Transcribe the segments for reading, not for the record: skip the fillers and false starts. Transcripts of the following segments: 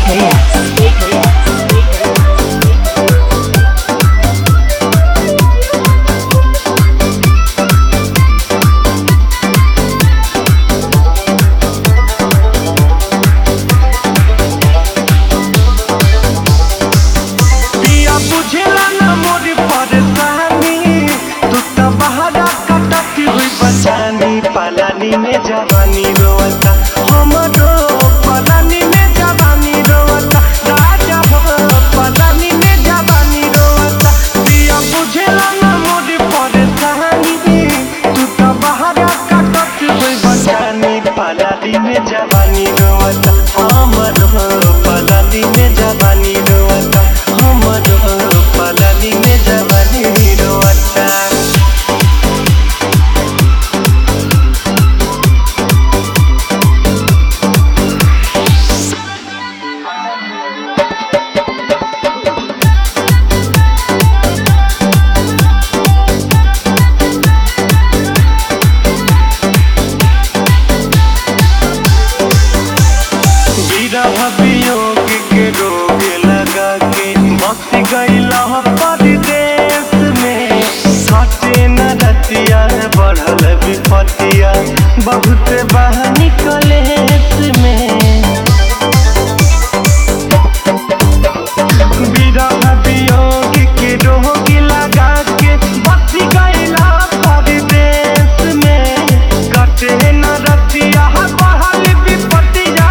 पलानी में जवानी रोवता हमरो पलानी में जवानी रोवता राजा हो पलानी में जवानी रोवता दिया बुझेला ना मोरी परेशानी तू तो बहरा काटत होई बचानी पलानी में जवानी रोवता हमरो पलानी में जवानी रोवता हमरो पलानी में जवानी रोवता वियोग के रोग लगा के बस गईला परदेश में घटे न रतिया बढ़ल विपतिया बहुत बहानी कलेश में विरह वियोग के रोग लगा के बस गईला परदेश में घटे न रतिया बढ़ल विपतिया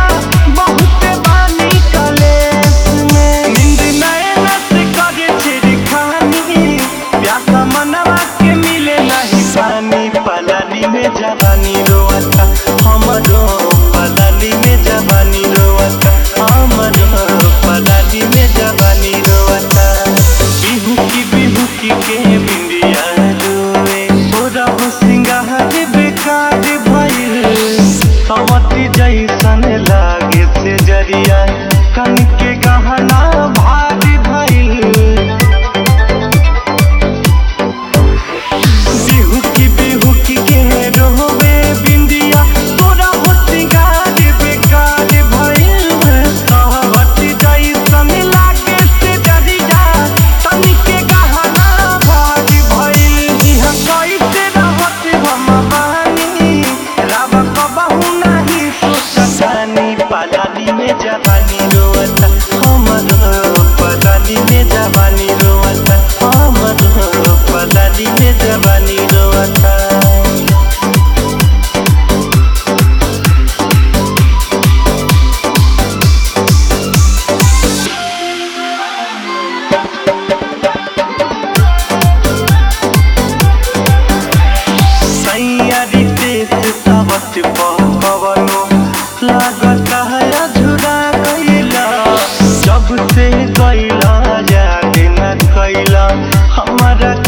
पलानी में जवानी रोवता हमरो पलानी में जवानी रोवता हमरो पलानी में जवानी रोवता बिहुकी के बिंदिया रोए तोरा हो सिंगार बेकार भइल सवती जैसन लागे से जरिया कन के गहना भारी भइल पलानी में जवानी रोवता हमरो पलानी में जवानी रोवता हमरो पलानी में जवानी रोवता सैयारी तेज सावत पवनो लागता है अधूरा गईला जब से गईला याद न कैला हमारा